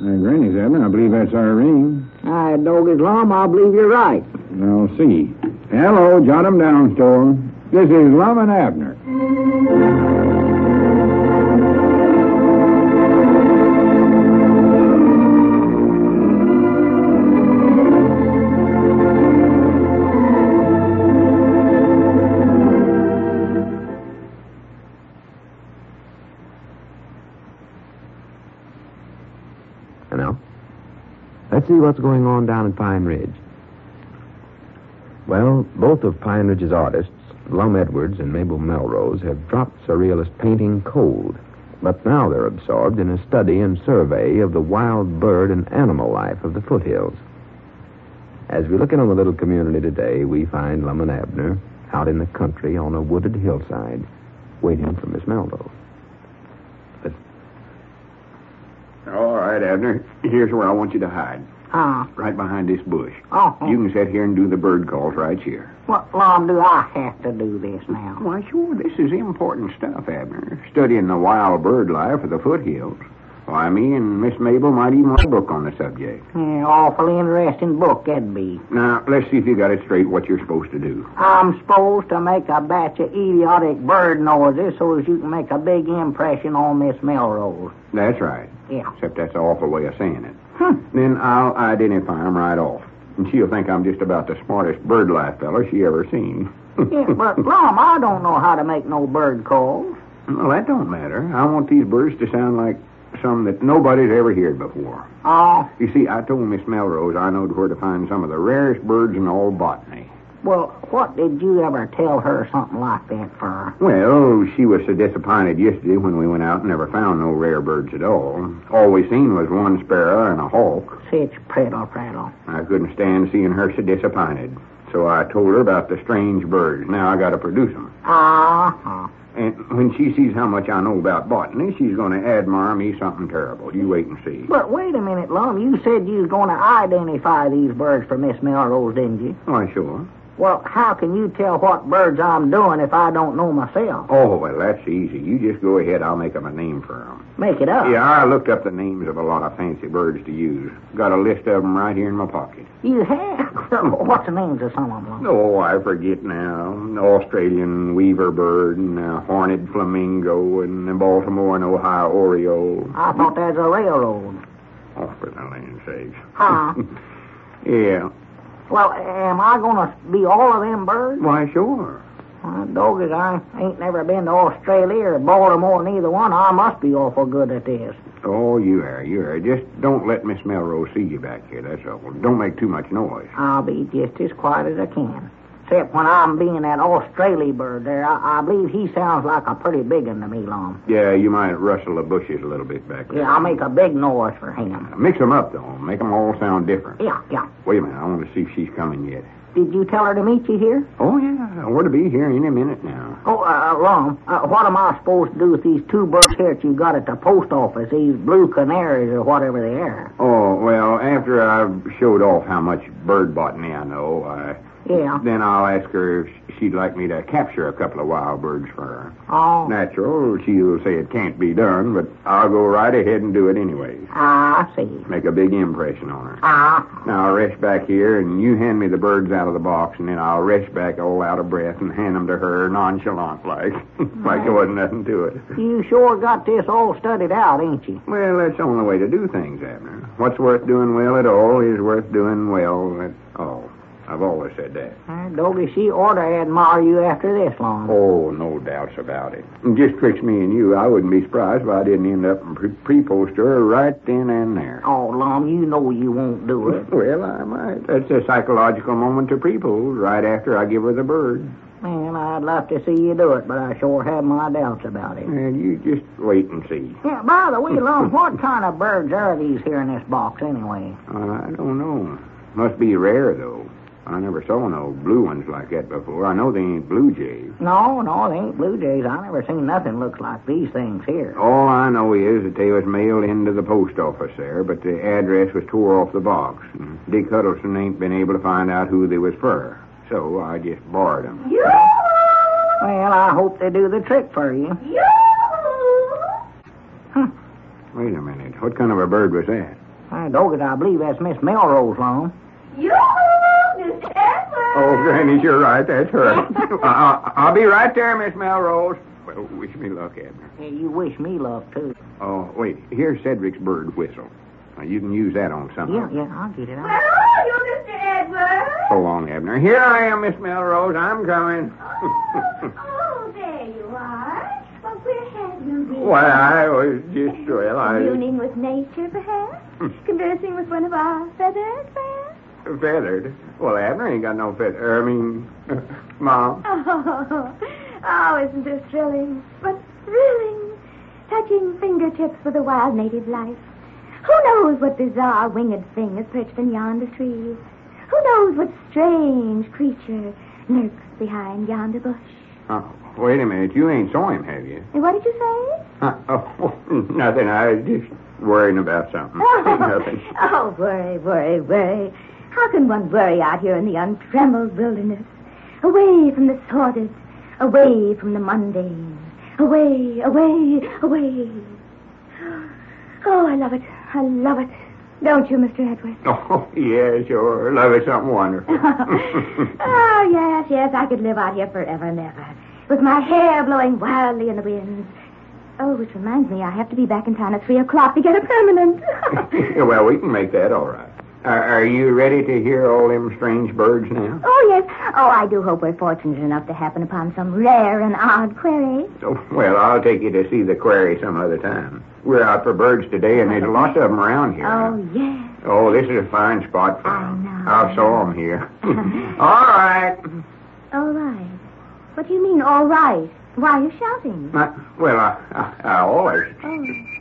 Granny, Abner, I believe that's our ring. Doggy's Lum, I believe you're right. I'll see. Hello, jot 'em down, Store. This is Lum and Abner. Let's see what's going on down at Pine Ridge. Well, both of Pine Ridge's artists, Lum Edwards and Mabel Melrose, have dropped surrealist painting cold. But now they're absorbed in a study and survey of the wild bird and animal life of the foothills. As we look in on the little community today, we find Lum and Abner out in the country on a wooded hillside, waiting for Miss Melrose. All right, Abner. Here's where I want you to hide. Right behind this bush. Oh. You can sit here and do the bird calls right here. What, Lum, do I have to do this now? Why, sure. This is important stuff, Abner. Studying the wild bird life of the foothills. Why, me and Miss Mabel might even write a book on the subject. Yeah, awfully interesting book, that'd be. Now, let's see if you got it straight what you're supposed to do. I'm supposed to make a batch of idiotic bird noises so as you can make a big impression on Miss Melrose. That's right. Yeah. Except that's an awful way of saying it. Then I'll identify him right off. And she'll think I'm just about the smartest bird life fellow she ever seen. Yeah, but, Lum, I don't know how to make no bird calls. Well, that don't matter. I want these birds to sound like some that nobody's ever heard before. Oh. You see, I told Miss Melrose I knowed where to find some of the rarest birds in all botany. Well, what did you ever tell her something like that for? Well, she was so disappointed yesterday when we went out and never found no rare birds at all. All we seen was one sparrow and a hawk. Such prattle. I couldn't stand seeing her so disappointed. So I told her about the strange birds. Now I got to produce them. And when she sees how much I know about botany, she's going to admire me something terrible. You wait and see. But wait a minute, Lum. You said you was going to identify these birds for Miss Melrose, didn't you? Why, sure. Well, how can you tell what birds I'm doing if I don't know myself? Oh, well, that's easy. You just go ahead. I'll make them a name for them. Make it up? Yeah, I looked up the names of a lot of fancy birds to use. Got a list of them right here in my pocket. You have? What's the names of some of them? Oh, I forget now. The Australian weaver bird and the horned flamingo and the Baltimore and Ohio oriole. I thought that was a railroad. Oh, for the land's sakes. Huh? Yeah. Well, am I going to be all of them birds? Why, sure. Doggies, I ain't never been to Australia or Baltimore, neither one. I must be awful good at this. Oh, you are. Just don't let Miss Melrose see you back here, that's all. Don't make too much noise. I'll be just as quiet as I can. Except when I'm being that Australia bird there. I believe he sounds like a pretty big one to me, Lum. Yeah, you might rustle the bushes a little bit back there. Yeah, I'll make a big noise for him. Mix them up, though. Make them all sound different. Yeah. Wait a minute. I want to see if she's coming yet. Did you tell her to meet you here? Oh, yeah. We're to be here any minute now. Oh, Lum, what am I supposed to do with these two birds here that you got at the post office, these blue canaries or whatever they are? Oh, well, after I've showed off how much bird botany I know, Yeah. then I'll ask her if she'd like me to capture a couple of wild birds for her. Oh. Natural, she'll say it can't be done, but I'll go right ahead and do it anyway. I see. Make a big impression on her. Now I'll rest back here, and you hand me the birds out of the box, and then I'll rest back all out of breath and hand them to her nonchalant-like, like there wasn't nothing to it. You sure got this all studied out, ain't you? Well, that's the only way to do things, Abner. What's worth doing well at all is worth doing well at all. I've always said that. Doggy, she ought to admire you after this long. Oh, no doubts about it. And just twixt me and you, I wouldn't be surprised if I didn't end up and pre-post her right then and there. Oh, Lum, you know you won't do it. Well, I might. That's a psychological moment to pre-post right after I give her the bird. Man, I'd love to see you do it, but I sure have my doubts about it. And you just wait and see. Yeah, by the way, Lum, what kind of birds are these here in this box anyway? I don't know. Must be rare, though. I never saw no blue ones like that before. I know they ain't blue jays. No, they ain't blue jays. I never seen nothing looks like these things here. All I know is that they was mailed into the post office there, but the address was tore off the box. And Dick Huddleston ain't been able to find out who they was for. So I just borrowed them. Well, I hope they do the trick for you. Wait a minute. What kind of a bird was that? Hey, Doggett, I believe that's Miss Melrose, Lone. Yoo-hoo, Mr. Edward! Oh, Granny, you're right. That's her. I'll be right there, Miss Melrose. Well, wish me luck, Abner. Yeah, you wish me luck, too. Oh, wait. Here's Cedric's bird whistle. Now, you can use that on something. Yeah, I'll get it. Where are you, Mr. Edward? So long, Abner. Here I am, Miss Melrose. I'm coming. Oh, there you are. Well, where have you been? Why, I was just, Communing with nature, perhaps? Conversing with one of our feathered friends? Feathered? Well, Abner ain't got no feather. Mom. Oh, isn't this thrilling? But thrilling. Touching fingertips with a wild native life. Who knows what bizarre winged thing is perched in yonder tree? Who knows what strange creature lurks behind yonder bush? Oh, wait a minute. You ain't saw him, have you? And what did you say? Nothing. I was just worrying about something. Nothing. Oh, worry. How can one worry out here in the untrammeled wilderness? Away from the sordid, away from the mundane. Away. Oh, I love it. Don't you, Mr. Edwards? Oh, yeah, sure. Love is something wonderful. Oh, yes, I could live out here forever and ever. With my hair blowing wildly in the winds. Oh, which reminds me, I have to be back in town at 3 o'clock to get a permanent. Well, we can make that all right. Are you ready to hear all them strange birds now? Oh, yes. Oh, I do hope we're fortunate enough to happen upon some rare and odd quarry. Oh, well, I'll take you to see the quarry some other time. We're out for birds today, and there's lots of them around here. Oh, yes. Oh, this is a fine spot for I them. know. I saw them here. All right. All right. What do you mean, all right? Why are you shouting? I always... Oh.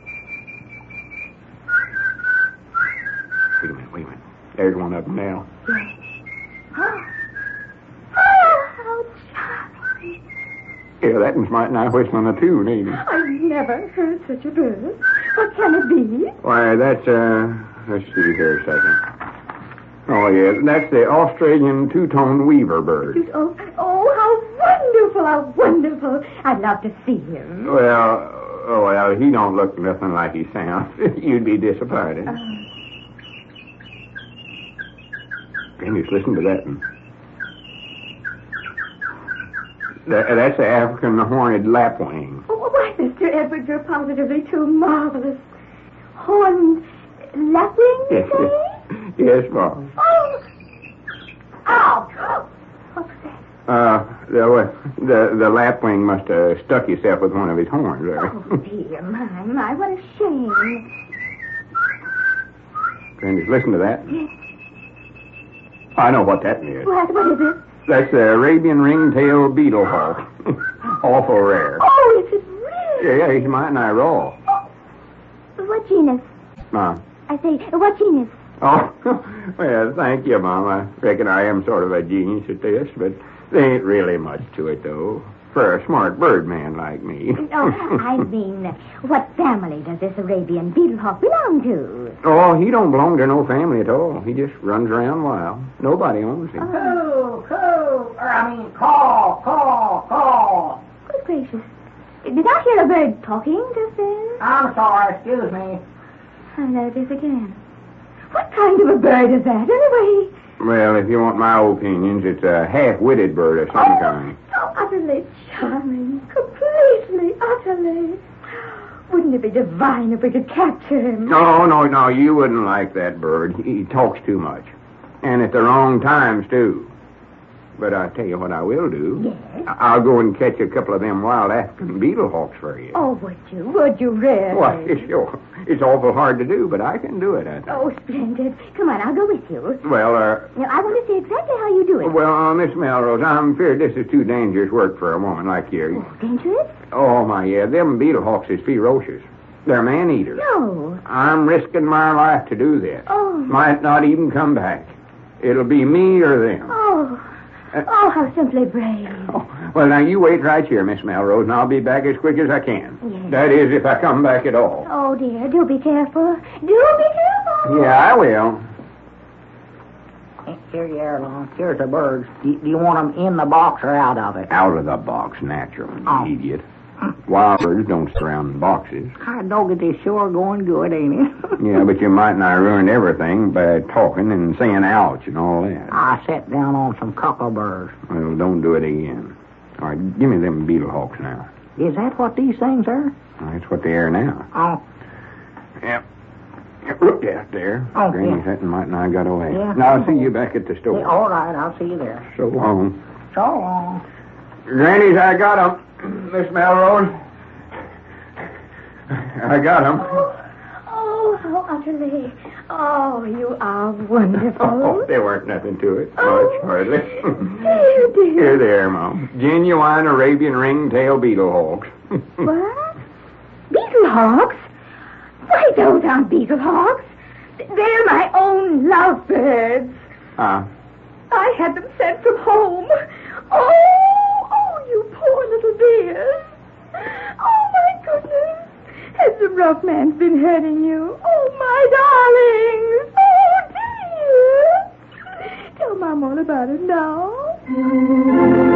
Wait a minute. There's one of them now. Oh, how charming. Yeah, that one's mighty nice whistling a tune, ain't it? I've never heard such a bird. What can it be? Why, that's, let's see here a second. Oh, yeah, that's the Australian two-tone weaver bird. Oh, how wonderful. I'd love to see him. Well, he don't look nothing like he sounds. You'd be disappointed. And just listen to that one. That's the African horned lapwing. Oh, why, Mr. Edwards, you're positively too marvelous. Horned lapwing, you say? Yes, Mom. Oh! Ow! What was that? The lapwing must have stuck himself with one of his horns there. Oh, dear, my, what a shame. And just listen to that. Yes. I know what that is. What is it? That's the Arabian ring-tailed beetle hawk. Awful rare. Oh, is it really? Yeah, he's mighty nigh raw. What genus? Mom. I say, what genus? Oh, well, thank you, Mom. I reckon I am sort of a genius at this, but there ain't really much to it, though, for a smart bird man like me. Oh, I mean, what family does this Arabian beetle hawk belong to? Oh, he don't belong to no family at all. He just runs around wild. Nobody owns him. Call. Good gracious. Did I hear a bird talking just then? I'm sorry, excuse me. There it is again. What kind of a bird is that, anyway? Well, if you want my opinions, it's a half-witted bird of some kind. So utterly charming. Completely, utterly. Wouldn't it be divine if we could capture him? No, you wouldn't like that bird. He talks too much. And at the wrong times, too. But I'll tell you what I will do. Yes? I'll go and catch a couple of them wild African beetle hawks for you. Oh, would you? Would you really? Why, it's awful hard to do, but I can do it, I think. Oh, splendid. Come on, I'll go with you. Well, Now, I want to see exactly how you do it. Well, Miss Melrose, I'm feared this is too dangerous work for a woman like you. Oh, dangerous? Oh, my, yeah. Them beetle hawks is ferocious. They're man-eaters. No. I'm risking my life to do this. Oh. Might not even come back. It'll be me or them. Oh, how simply brave. Oh, well, now, you wait right here, Miss Melrose, and I'll be back as quick as I can. Yes. That is, if I come back at all. Oh, dear, do be careful. Do be careful. Yeah, I will. Here you are, Lon. Here's the birds. Do you want them in the box or out of it? Out of the box, naturally, you idiot. Wild birds don't surround boxes. I know it is sure going good, ain't it? Yeah, but you might not ruin everything by talking and saying ouch and all that. I sat down on some cockleburs. Well, don't do it again. All right, give me them beetle hawks now. Is that what these things are? That's what they are now. Oh. Yep. Look out there. Oh, Granny yeah. Hutton might not got away. Yeah. Now, I'll see you back at the store. Yeah, all right, I'll see you there. So long. So long. Granny's, I got 'em. Miss Melrose. I got 'em. Oh, how utterly. Oh, you are wonderful. Oh, there weren't nothing to it. Oh. Much, hardly. Dear, dear. Here they are, Mom. Genuine Arabian ringtail beetle hawks. What? Beetle hawks? Why, those aren't beetle hawks. They're my own lovebirds. Ah. I had them sent from home. Oh, you poor little dears. Oh, my goodness. Has the rough man's been hurting you? Oh, my darlings. Oh, dear. Tell Mom all about it now.